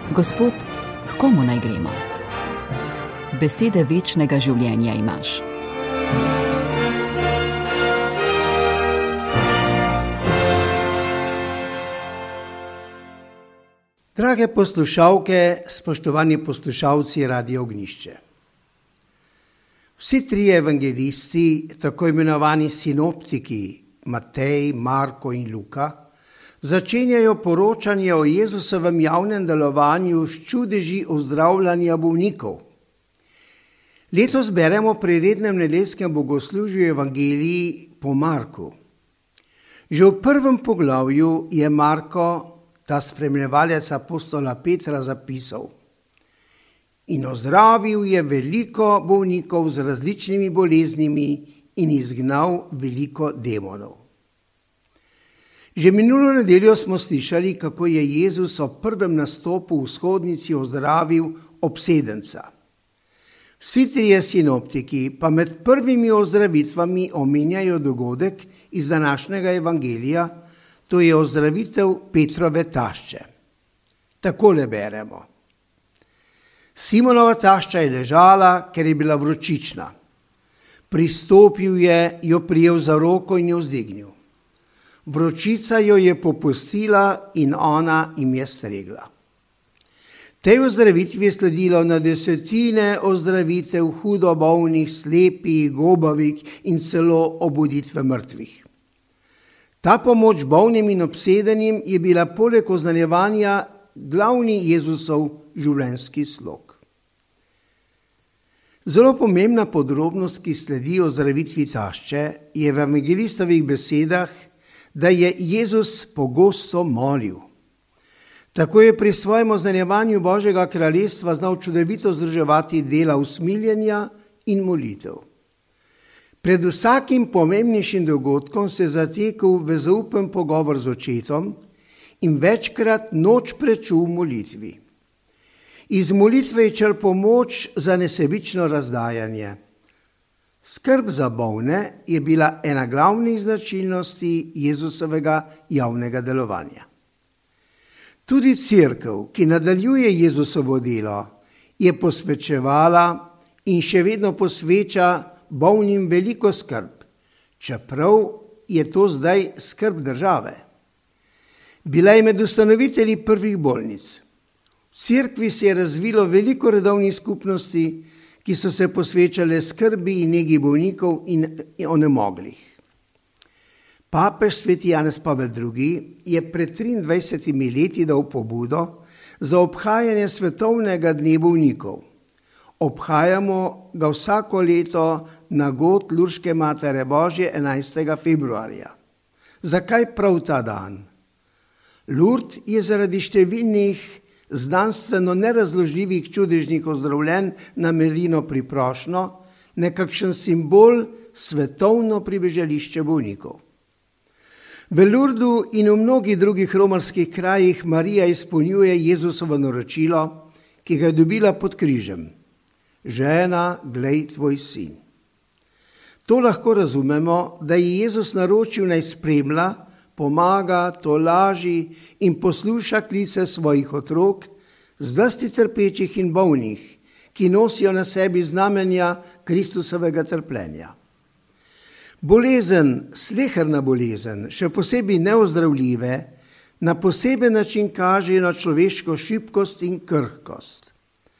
Gospod, k komu naj gremo? Besede večnega življenja imaš. Drage poslušalke, spoštovani poslušalci Radia Ognjišče. Vsi trije evangelisti, tako imenovani sinoptiki, Matej, Marko in Luka, začenjajo poročanje o Jezusovem javnem delovanju s čudeži ozdravljanja bolnikov. Letos beremo pri rednem nedeljskem bogoslužju evangeliji po Marku. Že v prvem poglavju je Marko, ta spremljevalec apostola Petra, zapisal: in ozdravil je veliko bolnikov z različnimi boleznimi in izgnal veliko demonov. Že minulo nedeljo smo slišali, kako je Jezus ob prvem nastopu v shodnici ozdravil obsedenca. Vsi trije sinoptiki pa med prvimi ozdravitvami omenjajo dogodek iz današnjega evangelija, to je ozdravitev Petrove tašče. Takole beremo: Simonova tašča je ležala, ker je bila vročična. Pristopil je, jo prijel za roko in jo vzdignil. Vročica jo je popustila in ona jim je stregla. Tej ozdravitvi je sledilo na desetine ozdravitev hudo bolnih, slepih, gobavih in celo obuditve mrtvih. Ta pomoč bolnim in obsedenim je bila poleg oznanjevanja glavni Jezusov življenjski slog. Zelo pomembna podrobnost, ki sledi ozdravitvi tašče, je v evangelistovih besedah, da je Jezus pogosto molil. Tako je pri svojem oznanjevanju Božjega kraljestva znal čudovito združevati dela usmiljenja in molitev. Pred vsakim pomembnejšim dogodkom se je zatekel v zaupen pogovor z očetom in večkrat noč prečul v molitvi. Iz molitve je črpal moč za nesebično razdajanje. Skrb za bolne je bila ena glavnih značilnosti Jezusovega javnega delovanja. Tudi cerkev, ki nadaljuje Jezusovo delo, je posvečevala in še vedno posveča bolnim veliko skrb, čeprav je to zdaj skrb države. Bila je med ustanovitelji prvih bolnic. V cerkvi se je razvilo veliko redovnih skupnosti, ki so se posvečale skrbi in negi bolnikov in onemoglih. Papež sveti Janez Pavel II. Je pred 23 leti dal pobudo za obhajanje svetovnega dne bolnikov. Obhajamo ga vsako leto na god Lurške Matere Božje 11. februarja. Zakaj prav ta dan? Lurd je zaradi številnih znanstveno nerazložljivih čudežnih ozdravljenj na Melino pri Prošnju nekakšen simbol svetovno pribežališče bolnikov. V Lurdu in v mnogih drugih romarskih krajih Marija izpolnjuje Jezusovo naročilo, ki ga je dobila pod križem. Žena, glej tvoj sin. To lahko razumemo, da je Jezus naročil naj spremlja, pomaga, tolaži in posluša klice svojih otrok, zlasti trpečih in bolnih, ki nosijo na sebi znamenja Kristusovega trpljenja. Bolezen, sleherna bolezen, še posebej neozdravljive, na poseben način kaže na človeško šibkost in krhkost.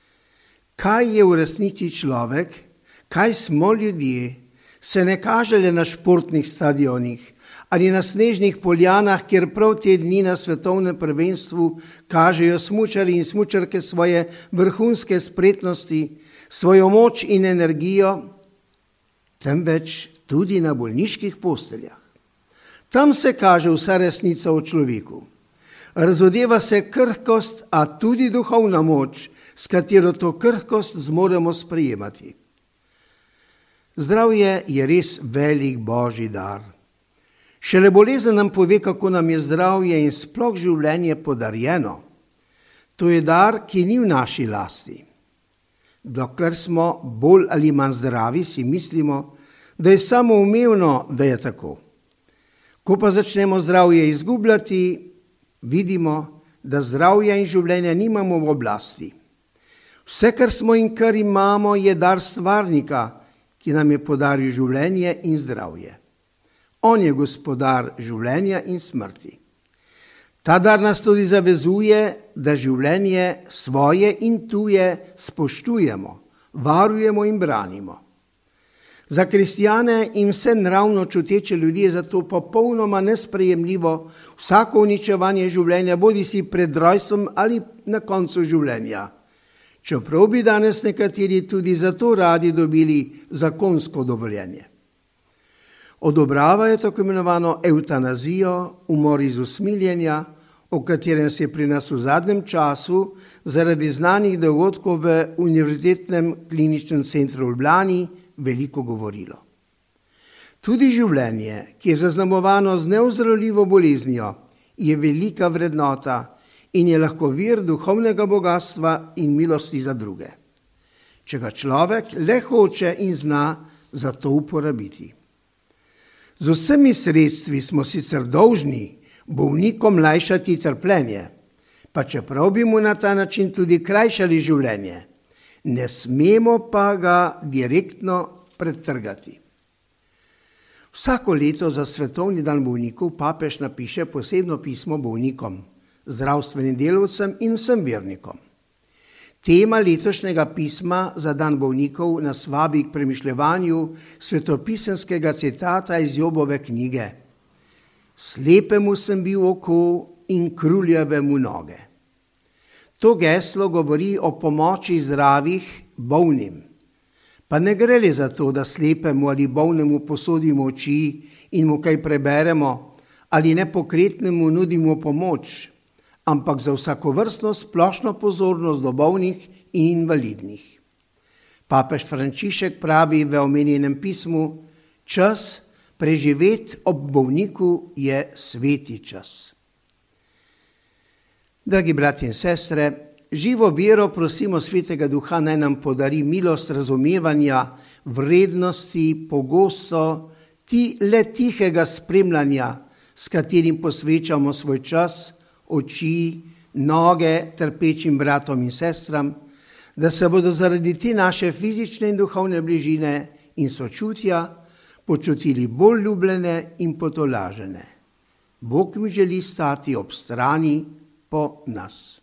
Kaj je v resnici človek, kaj smo ljudje, se ne kaže le na športnih stadionih ali na snežnih poljanah, kjer prav te dni na svetovnem prvenstvu kažejo smučari in smučarke svoje vrhunske spretnosti, svojo moč in energijo, temveč tudi na bolniških posteljah. Tam se kaže vsa resnica o človeku. Razodeva se krhkost, a tudi duhovna moč, s katero to krhkost zmoremo sprejemati. Zdravje je res velik Božji dar. Šele bolezen nam pove, kako nam je zdravje in sploh življenje podarjeno. To je dar, ki ni v naši lasti. Dokler smo bolj ali manj zdravi, si mislimo, da je samoumevno, da je tako. Ko pa začnemo zdravje izgubljati, vidimo, da zdravja in življenja nimamo v oblasti. Vse, kar smo in kar imamo, je dar stvarnika, ki nam je podaril življenje in zdravje. On je gospodar življenja in smrti. Ta dar nas tudi zavezuje, da življenje svoje in tuje spoštujemo, varujemo in branimo. Za kristjane in vse nravno čuteče ljudi je zato popolnoma nesprejemljivo vsako uničevanje življenja, bodisi pred rojstvom ali na koncu življenja. Čeprav bi danes nekateri tudi zato radi dobili zakonsko dovoljenje. Odobravajo tako imenovano evtanazijo, umor iz usmiljenja, o katerem se je pri nas v zadnjem času zaradi znanih dogodkov v Univerzitetnem kliničnem centru v Ljubljani veliko govorilo. Tudi življenje, ki je zaznamovano z neozdravljivo boleznijo, je velika vrednota in je lahko vir duhovnega bogatstva in milosti za druge, če ga človek le hoče in zna za to uporabiti. Z vsemi sredstvi smo sicer dolžni bolnikom lajšati trpljenje, pa čeprav bi mu na ta način tudi krajšali življenje, ne smemo pa ga direktno pretrgati. Vsako leto za svetovni dan bolnikov papež napiše posebno pismo bolnikom, zdravstvenim delavcem in vsem vernikom. Tema letošnjega pisma za dan bolnikov nas vabi k premišljevanju svetopisemskega citata iz Jobove knjige: Slepemu sem bil oko in kruljavemu noge. To geslo govori o pomoči zdravih bolnim. Pa ne gre le za to, da slepemu ali bolnemu posodimo oči in mu kaj preberemo, ali nepokretnemu nudimo pomoč, ampak za vsakovrstno splošno pozornost do bolnih in invalidnih. Papež Frančišek pravi v omenjenem pismu: čas preživeti ob bolniku je sveti čas. Dragi bratje in sestre, živo vero prosimo Svetega Duha, naj nam podari milost razumevanja vrednosti pogosto le tihega spremljanja, s katerim posvečamo svoj čas, oči, noge trpečim bratom in sestram, da se bodo zaradi te naše fizične in duhovne bližine in sočutja počutili bolj ljubljene in potolažene. Bog mi želi stati ob strani po nas.